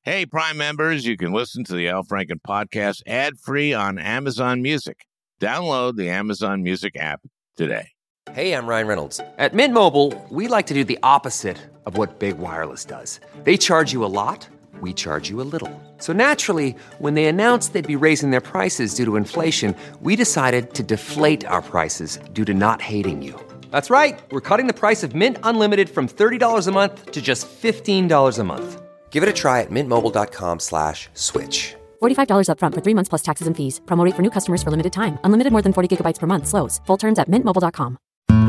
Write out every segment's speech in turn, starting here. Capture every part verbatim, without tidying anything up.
Hey, Prime members, you can listen to the Al Franken podcast ad-free on Amazon Music. Download the Amazon Music app today. Hey, I'm Ryan Reynolds. At Mint Mobile, we like to do the opposite of what Big Wireless does. They charge you a lot, we charge you a little. So naturally, when they announced they'd be raising their prices due to inflation, we decided to deflate our prices due to not hating you. That's right. We're cutting the price of Mint Unlimited from thirty dollars a month to just fifteen dollars a month. Give it a try at mintmobile.com slash switch. forty-five dollars up front for three months plus taxes and fees. Promo rate for new customers for limited time. Unlimited more than forty gigabytes per month. Slows full terms at mint mobile dot com.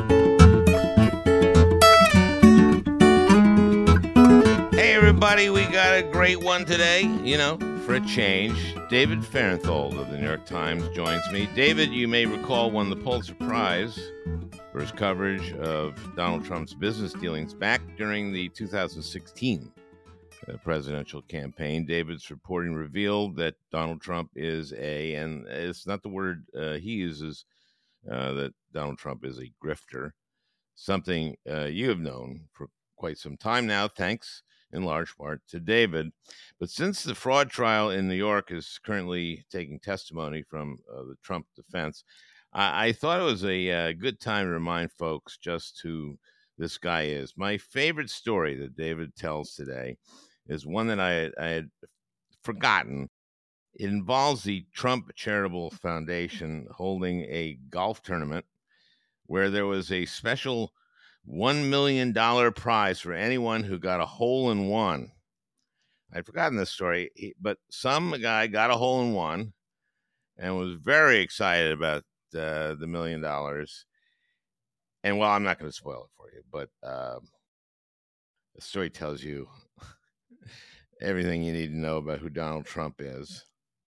Hey, everybody, we got a great one today, you know, for a change. David Fahrenthold of the New York Times joins me. David, you may recall, won the Pulitzer Prize for his coverage of Donald Trump's business dealings back during the two thousand sixteen uh, presidential campaign. David's reporting revealed that Donald Trump is a, and it's not the word uh, he uses, uh, that Donald Trump is a grifter, something uh, you have known for quite some time now, thanks in large part to David. But since the fraud trial in New York is currently taking testimony from uh, the Trump defense, I, I thought it was a uh, good time to remind folks just who this guy is. My favorite story that David tells today is one that I, I had forgotten. It involves the Trump Charitable Foundation holding a golf tournament where there was a special one million dollars prize for anyone who got a hole in one. I'd forgotten this story, but some guy got a hole in one and was very excited about uh, the million dollars. And, well, I'm not going to spoil it for you, but uh, the story tells you everything you need to know about who Donald Trump is.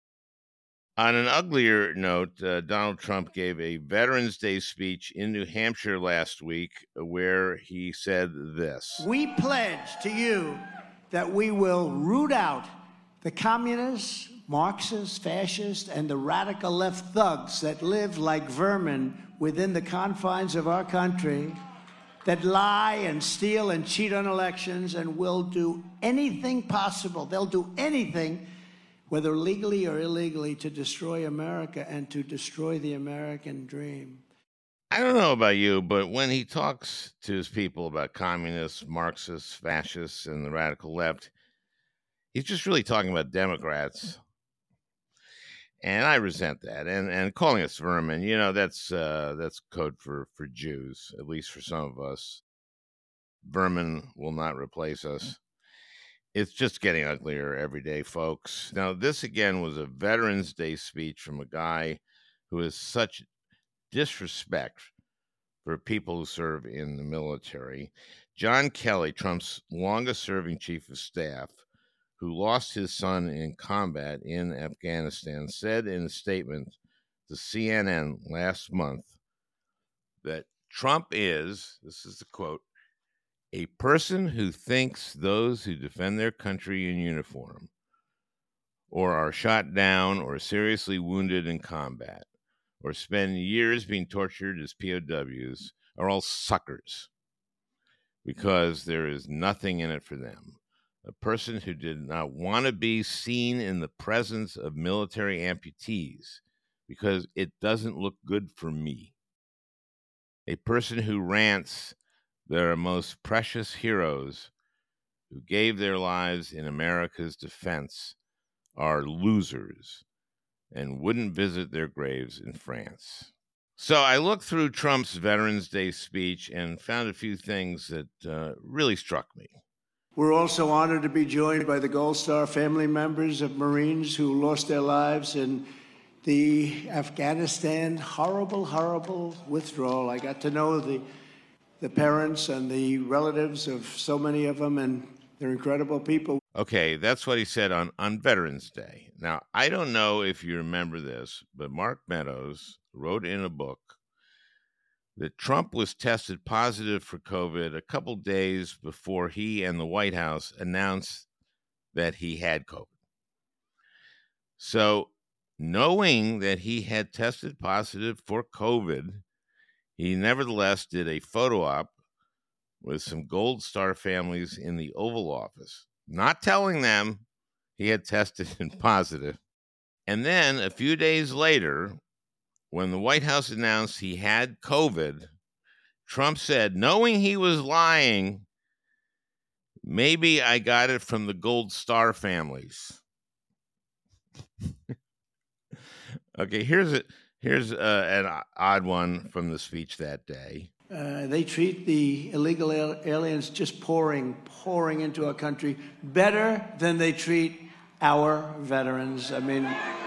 On an uglier note, uh, Donald Trump gave a Veterans Day speech in New Hampshire last week where he said this. We pledge to you that we will root out the communists, Marxists, fascists, and the radical left thugs that live like vermin within the confines of our country, that lie and steal and cheat on elections and will do anything possible. They'll do anything, whether legally or illegally, to destroy America and to destroy the American dream. I don't know about you, but when he talks to his people about communists, Marxists, fascists, and the radical left, he's just really talking about Democrats. And I resent that. And and calling us vermin, you know, that's uh, that's code for, for Jews, at least for some of us. Vermin will not replace us. It's just getting uglier every day, folks. Now, this again was a Veterans Day speech from a guy who has such disrespect for people who serve in the military. John Kelly, Trump's longest-serving chief of staff, who lost his son in combat in Afghanistan, said in a statement to C N N last month that Trump is, this is the quote, a person who thinks those who defend their country in uniform or are shot down or seriously wounded in combat or spend years being tortured as P O Ws are all suckers because there is nothing in it for them. A person who did not want to be seen in the presence of military amputees because it doesn't look good for me. A person who rants there are most precious heroes who gave their lives in America's defense are losers and wouldn't visit their graves in France. So I looked through Trump's Veterans Day speech and found a few things that uh, really struck me. We're also honored to be joined by the Gold Star family members of Marines who lost their lives in the Afghanistan horrible, horrible withdrawal. I got to know the the parents and the relatives of so many of them, and they're incredible people. Okay, that's what he said on, on Veterans Day. Now, I don't know if you remember this, but Mark Meadows wrote in a book that Trump was tested positive for COVID a couple days before he and the White House announced that he had COVID. So, knowing that he had tested positive for COVID, he nevertheless did a photo op with some Gold Star families in the Oval Office, not telling them he had tested positive. And then a few days later, when the White House announced he had COVID, Trump said, knowing he was lying, maybe I got it from the Gold Star families. Okay, here's a, here's uh, an odd one from the speech that day. Uh, they treat the illegal al- aliens just pouring, pouring into our country better than they treat our veterans. I mean,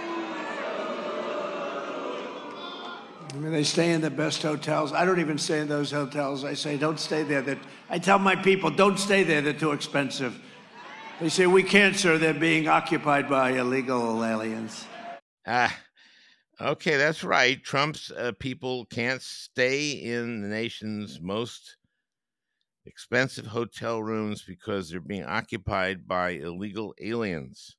I mean, they stay in the best hotels. I don't even stay in those hotels. I say, don't stay there. That I tell my people, don't stay there. They're too expensive. They say, we can't, sir. They're being occupied by illegal aliens. Ah, okay, that's right. Trump's uh, people can't stay in the nation's most expensive hotel rooms because they're being occupied by illegal aliens.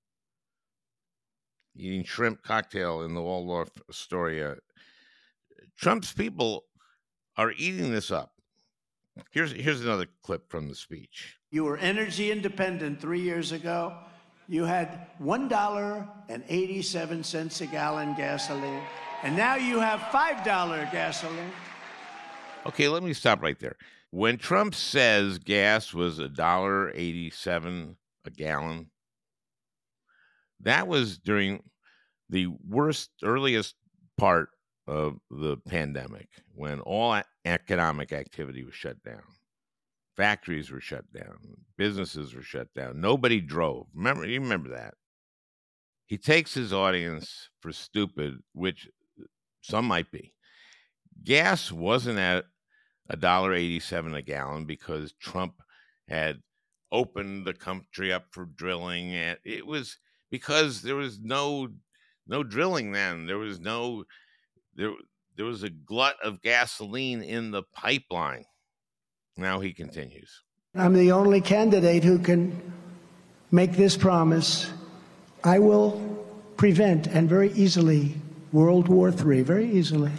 Eating shrimp cocktail in the Waldorf Astoria. Trump's people are eating this up. Here's here's another clip from the speech. You were energy independent three years ago. You had one dollar and eighty-seven cents a gallon gasoline, and now you have five dollars gasoline. Okay, let me stop right there. When Trump says gas was one dollar and eighty-seven cents a gallon, that was during the worst, earliest part of the pandemic, when all economic activity was shut down. Factories were shut down. Businesses were shut down. Nobody drove. Remember, you remember that. He takes his audience for stupid, which some might be. Gas wasn't at one dollar and eighty-seven cents a gallon because Trump had opened the country up for drilling. And it was because there was no no drilling then. There was no there there was a glut of gasoline in the pipeline. Now he continues. I'm the only candidate who can make this promise. I will prevent, and very easily, World War Three, very easily.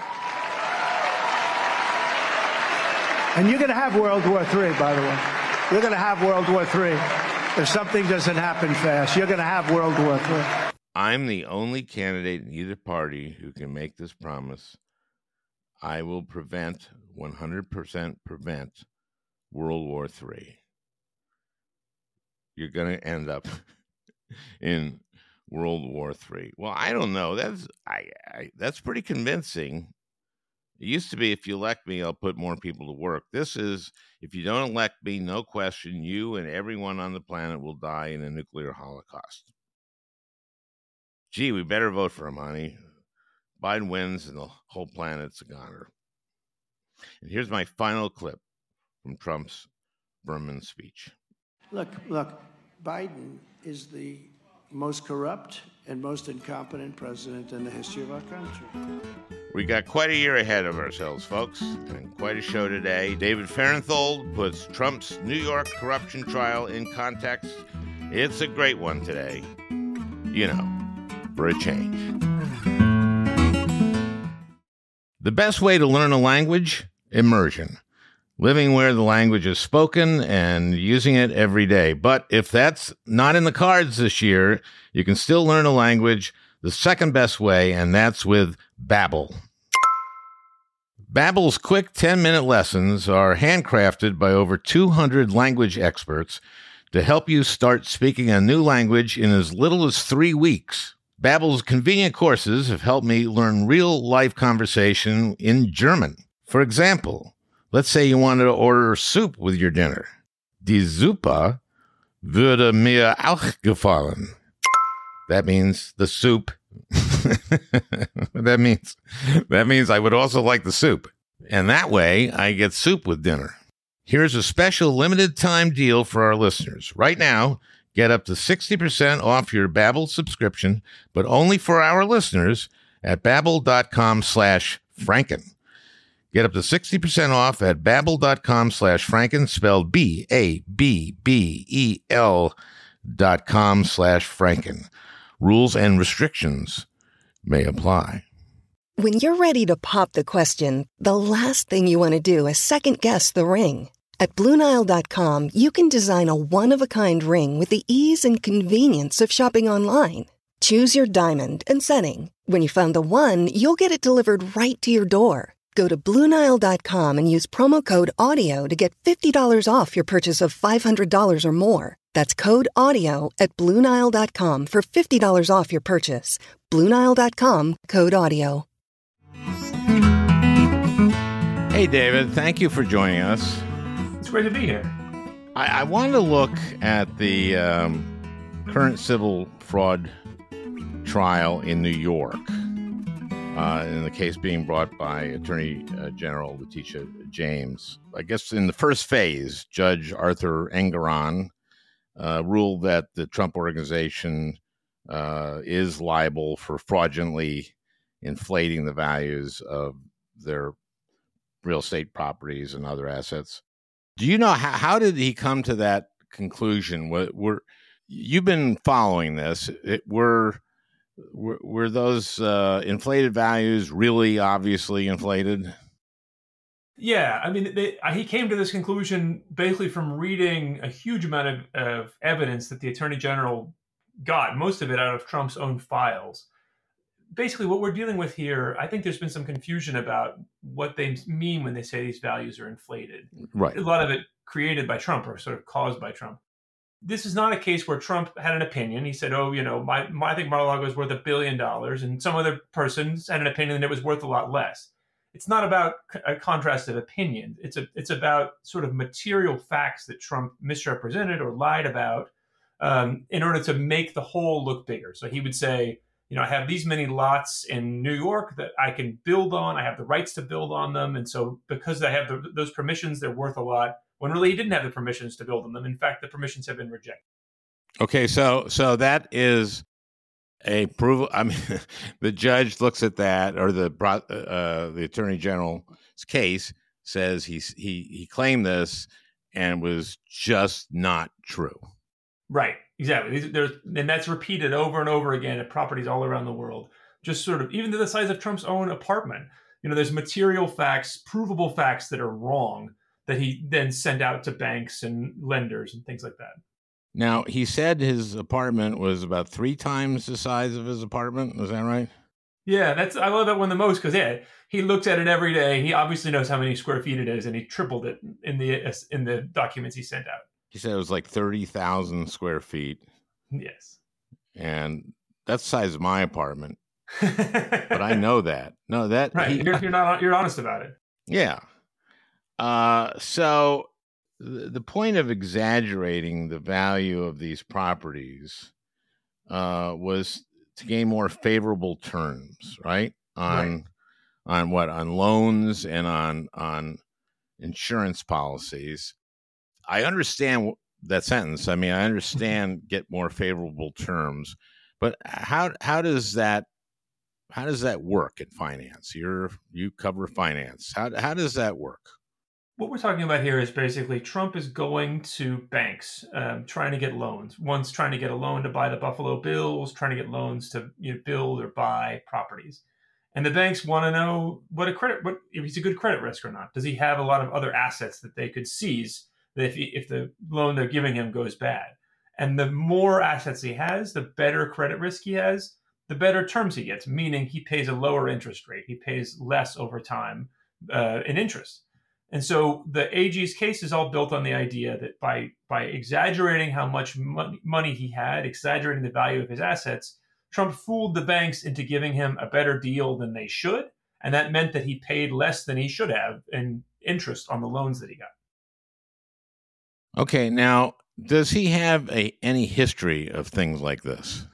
And you're going to have World War Three, by the way. You're going to have World War Three. If something doesn't happen fast, you're going to have World War Three. I'm the only candidate in either party who can make this promise. I will prevent, one hundred percent prevent, World War Three. You're going to end up in World War Three. Well, I don't know. That's I, I that's pretty convincing. It used to be, if you elect me, I'll put more people to work. This is, if you don't elect me, no question, you and everyone on the planet will die in a nuclear holocaust. Gee, we better vote for him, honey. Biden wins and the whole planet's a goner. And here's my final clip from Trump's Berman speech. Look, look, Biden is the most corrupt and most incompetent president in the history of our country. We got quite a year ahead of ourselves, folks, and quite a show today. David Fahrenthold puts Trump's New York corruption trial in context. It's a great one today, you know, for a change. The best way to learn a language? Immersion. Living where the language is spoken and using it every day. But if that's not in the cards this year, you can still learn a language the second best way, and that's with Babbel. Babbel's quick ten-minute lessons are handcrafted by over two hundred language experts to help you start speaking a new language in as little as three weeks. Babbel's convenient courses have helped me learn real-life conversation in German. For example, let's say you wanted to order soup with your dinner. Die Suppe würde mir auch gefallen. That means the soup. that means that means I would also like the soup. And that way, I get soup with dinner. Here's a special limited time deal for our listeners. Right now, get up to sixty percent off your Babbel subscription, but only for our listeners at babbel.com slash Franken. Get up to sixty percent off at babbel.com slash Franken, spelled B A B B E L dot com slash Franken. Rules and restrictions may apply. When you're ready to pop the question, the last thing you want to do is second-guess the ring. At Blue Nile dot com, you can design a one-of-a-kind ring with the ease and convenience of shopping online. Choose your diamond and setting. When you find the one, you'll get it delivered right to your door. Go to Blue Nile dot com and use promo code AUDIO to get fifty dollars off your purchase of five hundred dollars or more. That's code AUDIO at Blue Nile dot com for fifty dollars off your purchase. Blue Nile dot com, code AUDIO. Hey, David, thank you for joining us. It's great to be here. I, I wanted to look at the um, current civil fraud trial in New York, uh, in the case being brought by Attorney uh, General Letitia James. I guess in the first phase, Judge Arthur Engoron uh, ruled that the Trump Organization uh, is liable for fraudulently inflating the values of their real estate properties and other assets. Do you know how, how did he come to that conclusion? What were you've been following this? It, were, were were those uh, inflated values really obviously inflated? Yeah, I mean, they, he came to this conclusion basically from reading a huge amount of, of evidence that the Attorney General got, most of it out of Trump's own files. Basically, what we're dealing with here, I think there's been some confusion about what they mean when they say these values are inflated. Right. A lot of it created by Trump or sort of caused by Trump. This is not a case where Trump had an opinion. He said, oh, you know, my, my I think Mar-a-Lago is worth a billion dollars, and some other person had an opinion that it was worth a lot less. It's not about a contrast of opinion. It's a it's about sort of material facts that Trump misrepresented or lied about um, in order to make the whole look bigger. So he would say, you know, I have these many lots in New York that I can build on. I have the rights to build on them. And so because I have the, those permissions, they're worth a lot, when really he didn't have the permissions to build on them. In fact, the permissions have been rejected. Okay, so so that is a proof. I mean, the judge looks at that, or the uh, the Attorney General's case says he's, he he claimed this and was just not true. Right. Exactly. There's, and that's repeated over and over again at properties all around the world. Just sort of, even to the size of Trump's own apartment. You know, there's material facts, provable facts that are wrong that he then sent out to banks and lenders and things like that. Now, he said his apartment was about three times the size of his apartment. Is that right? Yeah, that's I love that one the most because, yeah, he looks at it every day. He obviously knows how many square feet it is, and he tripled it in the in the documents he sent out. He said it was like thirty thousand square feet. Yes. And that's the size of my apartment. But I know that. No, that. Right. He, you're, you're not, you're honest about it. Yeah. Uh, so the, the point of exaggerating the value of these properties uh, was to gain more favorable terms, right? On, right. on what? On loans and on, on insurance policies. I understand that sentence. I mean, I understand get more favorable terms, but how how does that how does that work in finance? You're you cover finance. How how does that work? What we're talking about here is basically Trump is going to banks, um, trying to get loans. One's trying to get a loan to buy the Buffalo Bills, trying to get loans to you know, build or buy properties. And the banks want to know what a credit, what if he's a good credit risk or not. Does he have a lot of other assets that they could seize if he, if the loan they're giving him goes bad? And the more assets he has, the better credit risk he has, the better terms he gets, meaning he pays a lower interest rate. He pays less over time uh, in interest. And so the A G's case is all built on the idea that by by exaggerating how much money, money he had, exaggerating the value of his assets, Trump fooled the banks into giving him a better deal than they should. And that meant that he paid less than he should have in interest on the loans that he got. Okay, now, does he have a any history of things like this?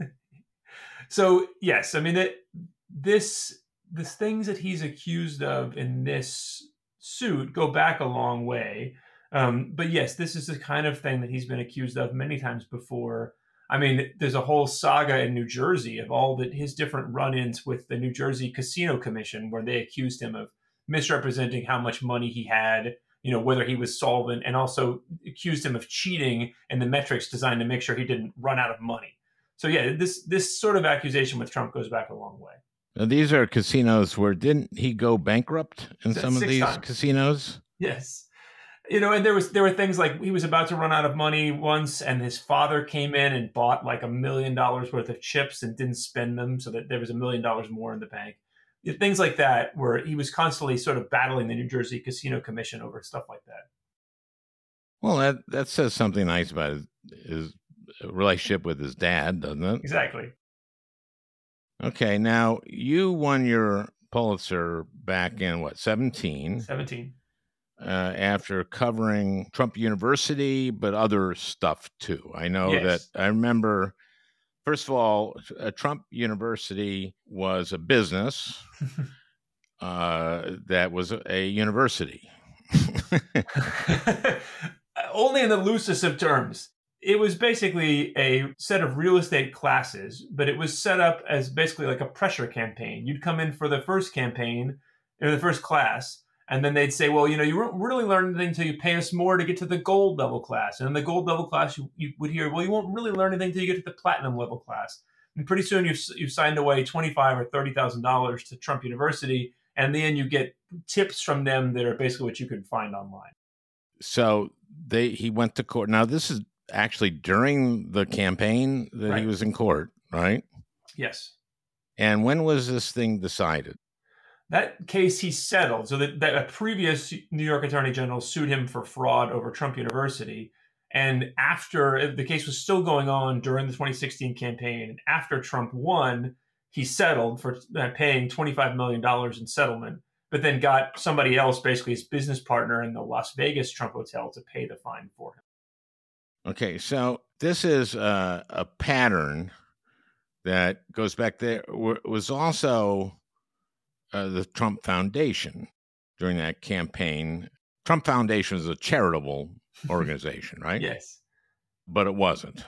So, yes. I mean, it, this the things that he's accused of in this suit go back a long way. Um, but yes, this is the kind of thing that he's been accused of many times before. I mean, there's a whole saga in New Jersey of all that his different run-ins with the New Jersey Casino Commission, where they accused him of misrepresenting how much money he had, you know, whether he was solvent, and also accused him of cheating in the metrics designed to make sure he didn't run out of money. So yeah, this this sort of accusation with Trump goes back a long way. Now, these are casinos where didn't he go bankrupt in some of these times. casinos? Yes. You know, and there was there were things like he was about to run out of money once, and his father came in and bought like a million dollars worth of chips and didn't spend them, so that there was a million dollars more in the bank. Things like that, where he was constantly sort of battling the New Jersey Casino Commission over stuff like that. Well, that that says something nice about his, his relationship with his dad, doesn't it? Exactly. Okay, now you won your Pulitzer back in what, seventeen? seventeen. Uh, after covering Trump University, but other stuff too. I know Yes. that I remember, first of all, uh, Trump University was a business uh, that was a, a university. Only in the loosest of terms. It was basically a set of real estate classes, but it was set up as basically like a pressure campaign. You'd come in for the first campaign, or the first class, and then they'd say, well, you know, you won't really learn anything until you pay us more to get to the gold level class. And in the gold level class, you, you would hear, well, you won't really learn anything until you get to the platinum level class. And pretty soon you've, you've signed away twenty-five thousand dollars or thirty thousand dollars to Trump University. And in the end, you get tips from them that are basically what you could find online. So they he went to court. Now, this is actually during the campaign that Right. he was in court, right? Yes. And when was this thing decided? That case he settled. So that, that a previous New York Attorney General sued him for fraud over Trump University. And after the case was still going on during the twenty sixteen campaign, and after Trump won, he settled for paying twenty-five million dollars in settlement, but then got somebody else, basically his business partner in the Las Vegas Trump Hotel, to pay the fine for him. Okay, so this is a, a pattern that goes back there. It was also uh, the Trump Foundation during that campaign. Trump Foundation is a charitable organization, right? Yes. But it wasn't.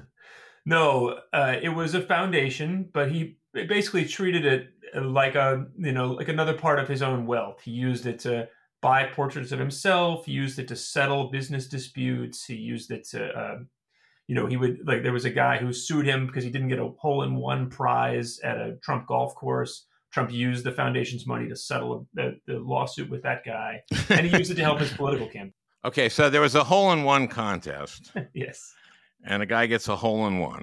No, uh, it was a foundation, but he basically treated it like a, you know, like another part of his own wealth. He used it to buy portraits of himself. He used it to settle business disputes. He used it to, uh, you know, he would, like, there was a guy who sued him because he didn't get a hole-in-one prize at a Trump golf course. Trump used the foundation's money to settle the, the lawsuit with that guy, and he used it to help his political campaign. Okay, so there was a hole-in-one contest. Yes. And a guy gets a hole-in-one.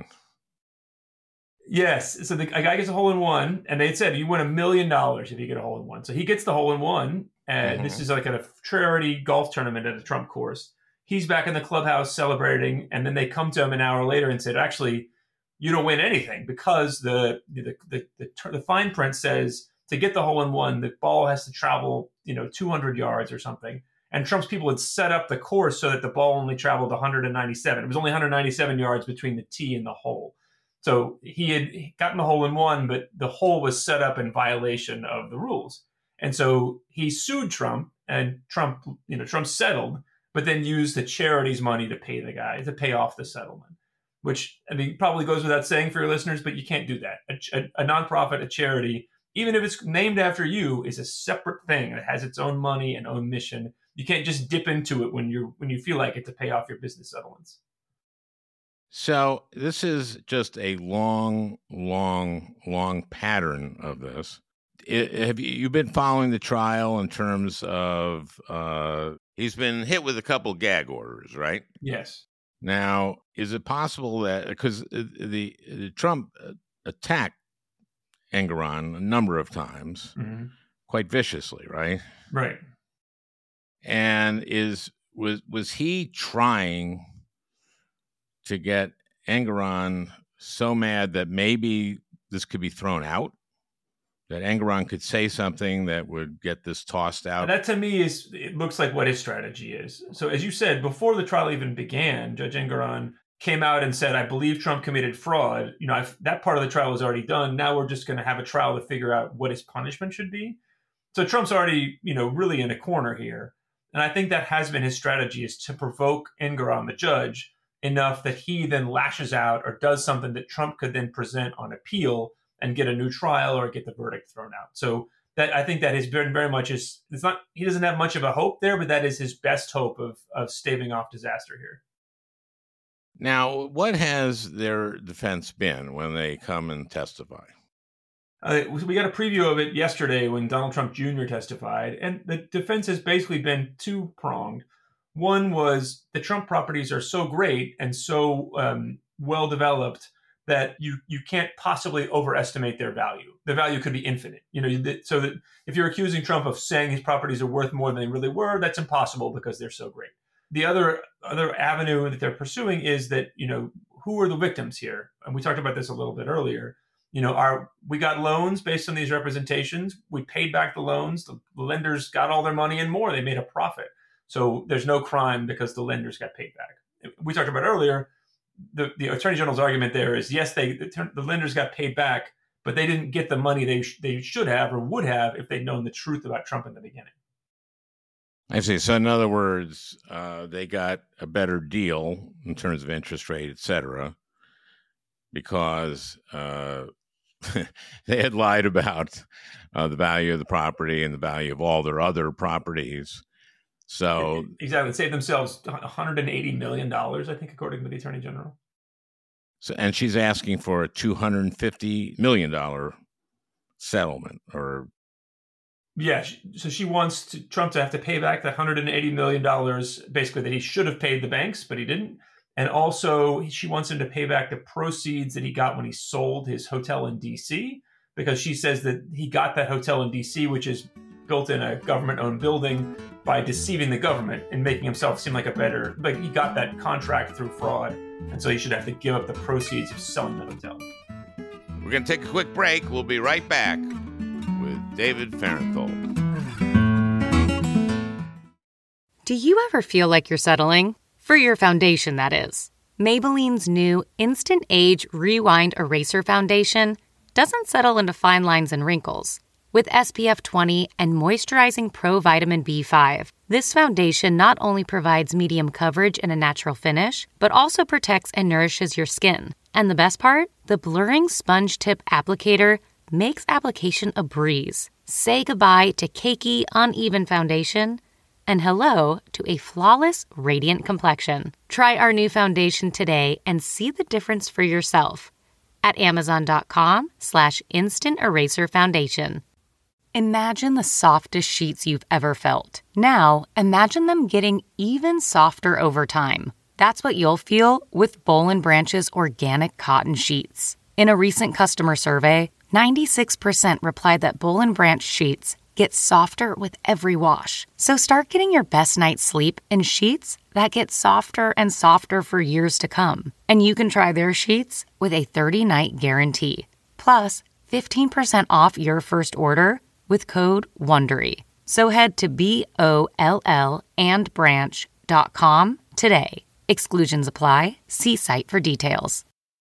Yes. So the, a guy gets a hole-in-one, and they said you win a million dollars if you get a hole-in-one. So he gets the hole-in-one, and mm-hmm. this is like at a charity golf tournament at a Trump course. He's back in the clubhouse celebrating, and then they come to him an hour later and said, actually, you don't win anything because the the the, the, the fine print says to get the hole-in-one, the ball has to travel, you know, two hundred yards or something. And Trump's people had set up the course so that the ball only traveled one hundred ninety-seven. It was only one hundred ninety-seven yards between the tee and the hole. So he had gotten the hole-in-one, but the hole was set up in violation of the rules. And so he sued Trump, and Trump, you know, Trump settled, but then used the charity's money to pay the guy, to pay off the settlement, which, I mean, probably goes without saying for your listeners, but you can't do that. A, a, a nonprofit, a charity, even if it's named after you, is a separate thing. It has its own money and own mission. You can't just dip into it when you're when you feel like it to pay off your business settlements. So this is just a long, long, long pattern of this. It, have you you've been following the trial in terms of uh, he's been hit with a couple gag orders, right? Yes. Now, is it possible that because the, the Trump attacked Engoron a number of times, mm-hmm. quite viciously, right? Right. And is was was he trying to get Engoron so mad that maybe this could be thrown out? That Engoron could say something that would get this tossed out? And that to me is, it looks like what his strategy is. So as you said, before the trial even began, Judge Engoron came out and said, I believe Trump committed fraud. You know, I've, that part of the trial is already done. Now we're just going to have a trial to figure out what his punishment should be. So Trump's already, you know, really in a corner here. And I think that has been his strategy, is to provoke Engoron, the judge, enough that he then lashes out or does something that Trump could then present on appeal and get a new trial or get the verdict thrown out. So that, I think that has been very much his, it's not, he doesn't have much of a hope there, but that is his best hope of, of staving off disaster here. Now, what has their defense been when they come and testify? Uh, we got a preview of it yesterday when Donald Trump Junior testified, and the defense has basically been two-pronged. One was the Trump properties are so great and so um, well developed that you you can't possibly overestimate their value. Their value could be infinite. You know, so that if you're accusing Trump of saying his properties are worth more than they really were, that's impossible because they're so great. The other other avenue that they're pursuing is that, you know, who are the victims here? And we talked about this a little bit earlier. You know, our we got loans based on these representations. We paid back the loans. The lenders got all their money and more. They made a profit. So there's no crime because the lenders got paid back. We talked about earlier, the, the Attorney General's argument there is, yes, they the, the lenders got paid back, but they didn't get the money they sh- they should have or would have if they'd known the truth about Trump in the beginning. I see. So in other words, uh, they got a better deal in terms of interest rate, et cetera, because uh, they had lied about uh, the value of the property and the value of all their other properties. So exactly, saved themselves one hundred eighty million dollars, I think, according to the Attorney General. So, and she's asking for a two hundred fifty million dollars settlement, or yeah. So she wants to, Trump to have to pay back the one hundred eighty million dollars, basically that he should have paid the banks, but he didn't. And also, she wants him to pay back the proceeds that he got when he sold his hotel in D C, because she says that he got that hotel in D C, which is built in a government-owned building, by deceiving the government and making himself seem like a better, like he got that contract through fraud, and so he should have to give up the proceeds of selling the hotel. We're going to take a quick break. We'll be right back with David Fahrenthold. Do you ever feel like you're settling? For your foundation, that is. Maybelline's new Instant Age Rewind Eraser Foundation doesn't settle into fine lines and wrinkles. With S P F twenty and moisturizing Pro Vitamin B five, this foundation not only provides medium coverage and a natural finish, but also protects and nourishes your skin. And the best part? The blurring sponge tip applicator makes application a breeze. Say goodbye to cakey, uneven foundation and hello to a flawless, radiant complexion. Try our new foundation today and see the difference for yourself at amazon.com slash instant eraser foundation. Imagine the softest sheets you've ever felt. Now, imagine them getting even softer over time. That's what you'll feel with Boll and Branch's organic cotton sheets. In a recent customer survey, ninety-six percent replied that Boll and Branch sheets get softer with every wash. So start getting your best night's sleep in sheets that get softer and softer for years to come. And you can try their sheets with a thirty-night guarantee. Plus, fifteen percent off your first order with code WONDERY. So head to B O L L and branch dot com today. Exclusions apply. See site for details.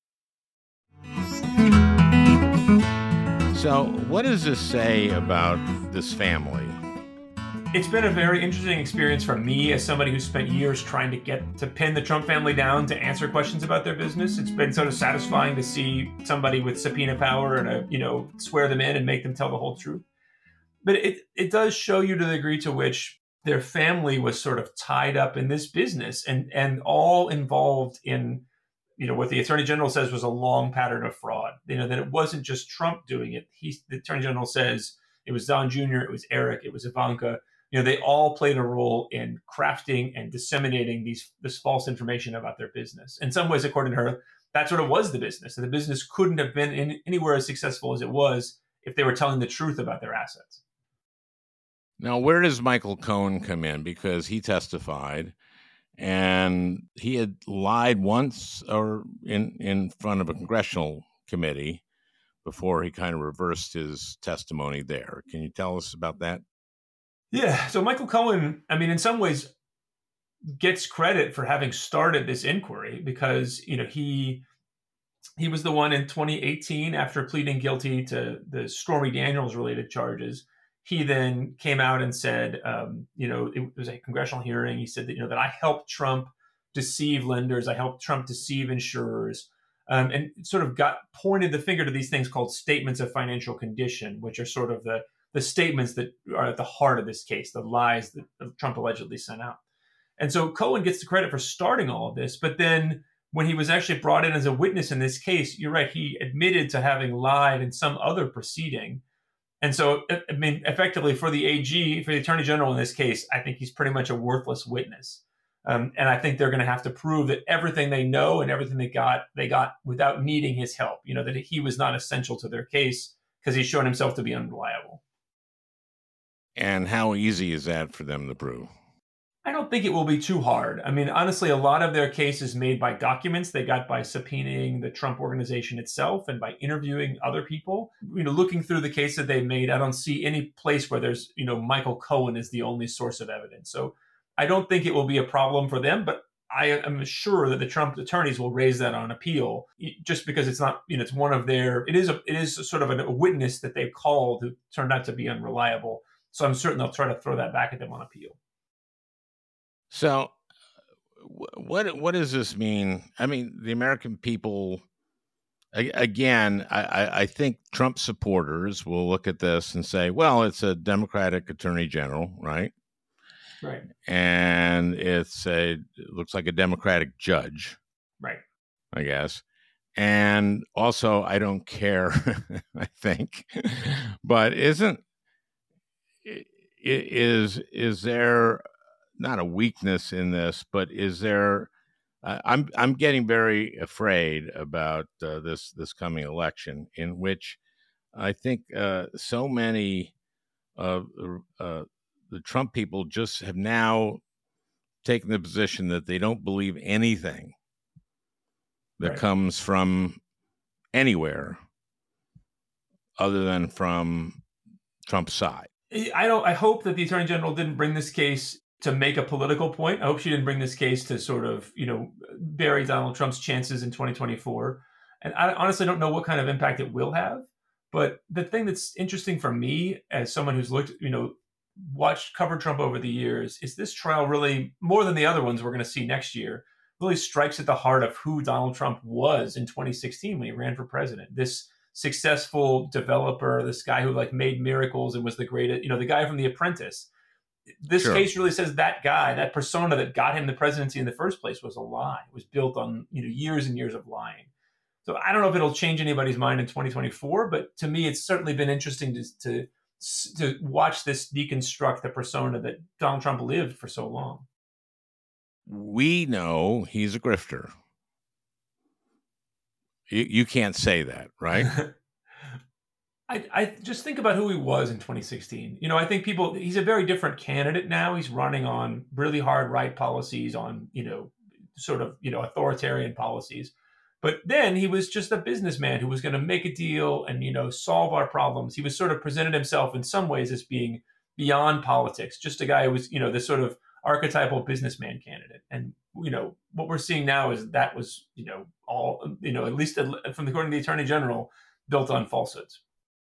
So what does this say about this family? It's been a very interesting experience for me as somebody who spent years trying to get to pin the Trump family down to answer questions about their business. It's been sort of satisfying to see somebody with subpoena power and, a, you know, swear them in and make them tell the whole truth. But it, it does show you to the degree to which their family was sort of tied up in this business and, and all involved in, you know, what the Attorney General says was a long pattern of fraud. You know, that it wasn't just Trump doing it. He, the Attorney General says it was Don Junior, it was Eric, it was Ivanka. You know, they all played a role in crafting and disseminating these this false information about their business. In some ways, according to her, that sort of was the business. And the business couldn't have been in, anywhere as successful as it was if they were telling the truth about their assets. Now, where does Michael Cohen come in? Because he testified, and he had lied once or in, in front of a congressional committee before he kind of reversed his testimony there. Can you tell us about that? Yeah. So Michael Cohen, I mean, in some ways, gets credit for having started this inquiry because, you know, he he was the one in twenty eighteen, after pleading guilty to the Stormy Daniels related charges. He then came out and said, um, you know, it was a congressional hearing. He said that, you know, that I helped Trump deceive lenders. I helped Trump deceive insurers, um, and sort of got pointed the finger to these things called statements of financial condition, which are sort of the, the statements that are at the heart of this case, the lies that Trump allegedly sent out. And so Cohen gets the credit for starting all of this. But then when he was actually brought in as a witness in this case, you're right, he admitted to having lied in some other proceeding. And so, I mean, effectively for the A G, for the Attorney General in this case, I think he's pretty much a worthless witness. Um, and I think they're going to have to prove that everything they know and everything they got, they got without needing his help, you know, that he was not essential to their case because he's shown himself to be unreliable. And how easy is that for them to prove? I don't think it will be too hard. I mean, honestly, a lot of their case is made by documents they got by subpoenaing the Trump organization itself and by interviewing other people. You know, looking through the case that they made, I don't see any place where there's, you know, Michael Cohen is the only source of evidence. So I don't think it will be a problem for them, but I am sure that the Trump attorneys will raise that on appeal, just because it's not, you know, it's one of their, it is a, it is sort of a witness that they've called who turned out to be unreliable. So I'm certain they'll try to throw that back at them on appeal. So what what does this mean? I mean, the American people, again, I, I think Trump supporters will look at this and say, well, it's a Democratic attorney general, right? Right. And it's a, it looks like a Democratic judge. Right. I guess. And also, I don't care, I think. But isn't, is, is there not a weakness in this, but is there, uh, I'm, I'm getting very afraid about uh, this, this coming election, in which I think uh, so many of uh, the Trump people just have now taken the position that they don't believe anything that right. comes from anywhere other than from Trump's side. I don't. I hope that the Attorney General didn't bring this case to make a political point. I hope she didn't bring this case to sort of, you know, bury Donald Trump's chances in twenty twenty-four. And I honestly don't know what kind of impact it will have. But the thing that's interesting for me, as someone who's looked, you know, watched, covered Trump over the years, is this trial really, more than the other ones we're going to see next year, really strikes at the heart of who Donald Trump was in twenty sixteen when he ran for president. This successful developer, this guy who like made miracles and was the greatest, you know, the guy from The Apprentice. This Sure. case really says that guy, that persona that got him the presidency in the first place was a lie. It was built on, you know, years and years of lying. So I don't know if it'll change anybody's mind in twenty twenty-four, but to me, it's certainly been interesting to, to, to watch this deconstruct the persona that Donald Trump lived for so long. We know he's a grifter. You, you can't say that, right? I, I just think about who he was in twenty sixteen. You know, I think people, he's a very different candidate now. He's running on really hard right policies, on, you know, sort of, you know, authoritarian policies. But then he was just a businessman who was going to make a deal and, you know, solve our problems. He was sort of presented himself in some ways as being beyond politics, just a guy who was, you know, this sort of archetypal businessman candidate. And, you know, what we're seeing now is that was, you know, all, you know, at least from according to the Attorney General, built on falsehoods.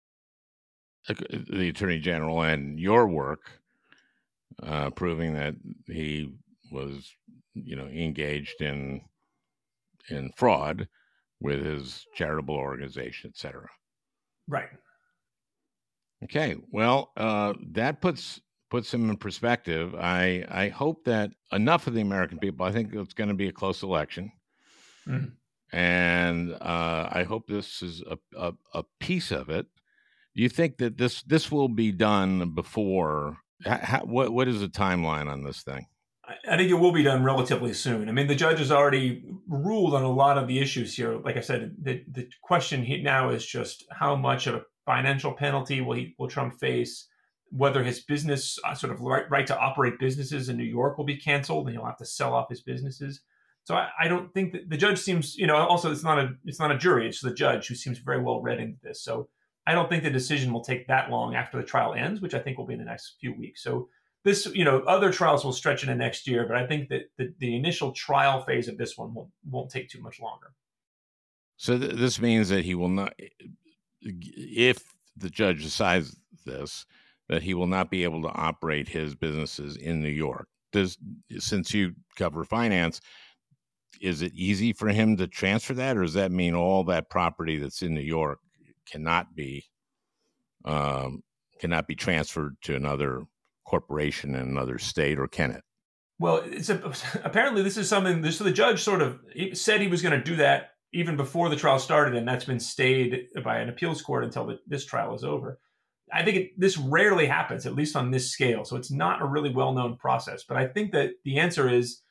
The Attorney General and your work uh, proving that he was, you know, engaged in in fraud with his charitable organization, et cetera. Right. Okay. Well, uh, that puts puts him in perspective. I I hope that enough of the American people, I think it's going to be a close election. Mm. And uh, I hope this is a, a, a piece of it. Do you think that this this will be done before? How, what what is the timeline on this thing? I think it will be done relatively soon. I mean, the judge has already ruled on a lot of the issues here. Like I said, the, the question now is just how much of a financial penalty will he, will Trump face, whether his business uh, sort of right, right to operate businesses in New York will be canceled and he'll have to sell off his businesses. So I, I don't think that the judge seems, you know, also it's not a it's not a jury, it's the judge who seems very well read into this. So I don't think the decision will take that long after the trial ends, which I think will be in the next few weeks. So this, you know, other trials will stretch into next year, but I think that the, the initial trial phase of this one won't, won't take too much longer. So th- this means that he will not, if the judge decides this, that he will not be able to operate his businesses in New York. Does, since you cover finance, is it easy for him to transfer that, or does that mean all that property that's in New York cannot be um, cannot be transferred to another corporation in another state, or can it? Well, it's a, apparently this is something. This, so the judge sort of said he was going to do that even before the trial started, and that's been stayed by an appeals court until the, this trial is over. I think it, this rarely happens, at least on this scale. So it's not a really well-known process. But I think that the answer is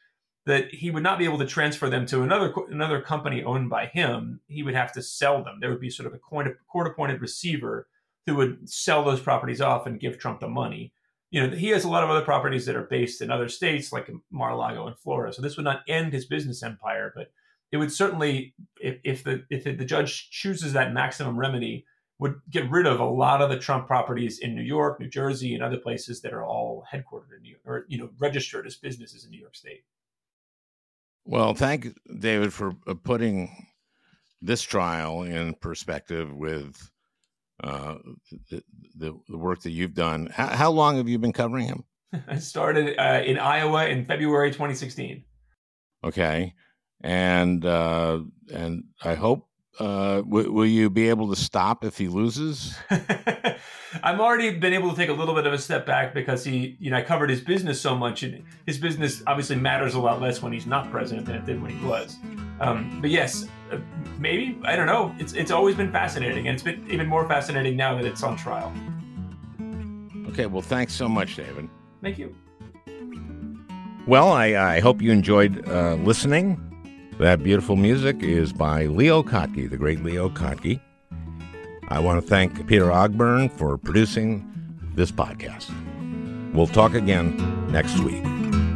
that he would not be able to transfer them to another another company owned by him. He would have to sell them. There would be sort of a court-appointed receiver who would sell those properties off and give Trump the money. You know, he has a lot of other properties that are based in other states, like Mar-a-Lago and Florida. So this would not end his business empire, but it would certainly, if, if the if the judge chooses that maximum remedy, would get rid of a lot of the Trump properties in New York, New Jersey, and other places that are all headquartered in New York, or, you know, registered as businesses in New York State. Well, thank you, David, for putting this trial in perspective with uh, the, the, the work that you've done. How, how long have you been covering him? I started uh, in Iowa in February twenty sixteen. Okay. And uh, and I hope, uh, w- will you be able to stop if he loses? I've already been able to take a little bit of a step back because he, you know, I covered his business so much, and his business obviously matters a lot less when he's not president than it did when he was. Um, but yes, uh, maybe, I don't know. It's it's always been fascinating, and it's been even more fascinating now that it's on trial. Okay, well, thanks so much, David. Thank you. Well, I, I hope you enjoyed uh, listening. That beautiful music is by Leo Kottke, the great Leo Kottke. I want to thank Peter Ogburn for producing this podcast. We'll talk again next week.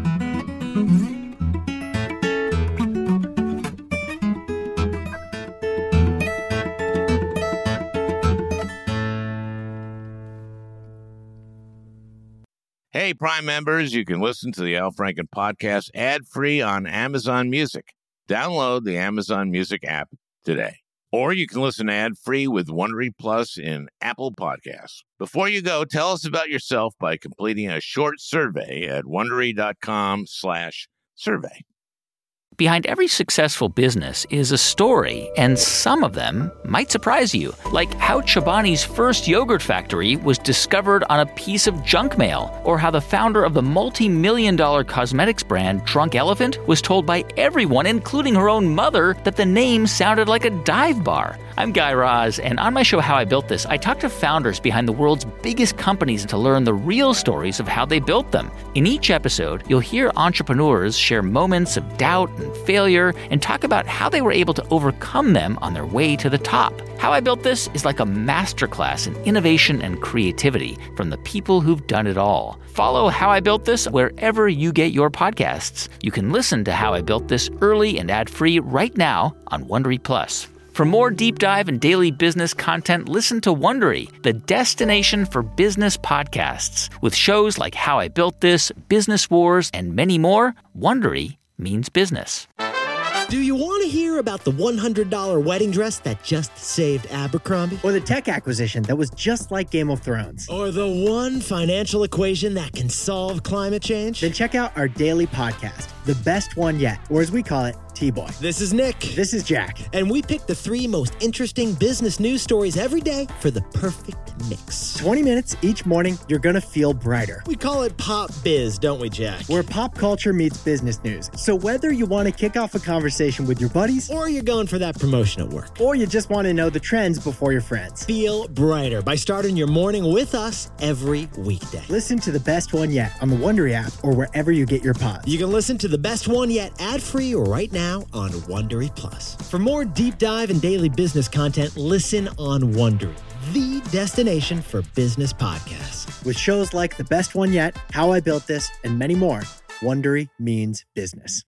Hey, Prime members, you can listen to the Al Franken podcast ad-free on Amazon Music. Download the Amazon Music app today. Or you can listen ad-free with Wondery Plus in Apple Podcasts. Before you go, tell us about yourself by completing a short survey at Wondery.com slash survey. Behind every successful business is a story, and some of them might surprise you, like how Chobani's first yogurt factory was discovered on a piece of junk mail, or how the founder of the multi-million dollar cosmetics brand Drunk Elephant was told by everyone, including her own mother, that the name sounded like a dive bar. I'm Guy Raz, and on my show How I Built This, I talk to founders behind the world's biggest companies to learn the real stories of how they built them. In each episode, you'll hear entrepreneurs share moments of doubt and failure and talk about how they were able to overcome them on their way to the top. How I Built This is like a masterclass in innovation and creativity from the people who've done it all. Follow How I Built This wherever you get your podcasts. You can listen to How I Built This early and ad-free right now on Wondery Plus. For more deep dive and daily business content, listen to Wondery, the destination for business podcasts. With shows like How I Built This, Business Wars, and many more, Wondery means business. Do you want to hear about the one hundred dollars wedding dress that just saved Abercrombie? Or the tech acquisition that was just like Game of Thrones? Or the one financial equation that can solve climate change? Then check out our daily podcast, The Best One Yet, or as we call it, T-Boy. This is Nick. This is Jack. And we pick the three most interesting business news stories every day for the perfect mix. twenty minutes each morning, you're going to feel brighter. We call it Pop Biz, don't we, Jack? Where pop culture meets business news. So whether you want to kick off a conversation with your buddies, or you're going for that promotion at work, or you just want to know the trends before your friends, feel brighter by starting your morning with us every weekday. Listen to The Best One Yet on the Wondery app or wherever you get your pods. You can listen to The Best One Yet ad-free right now on Wondery Plus. For more deep dive and daily business content, listen on Wondery, the destination for business podcasts. With shows like The Best One Yet, How I Built This, and many more, Wondery means business.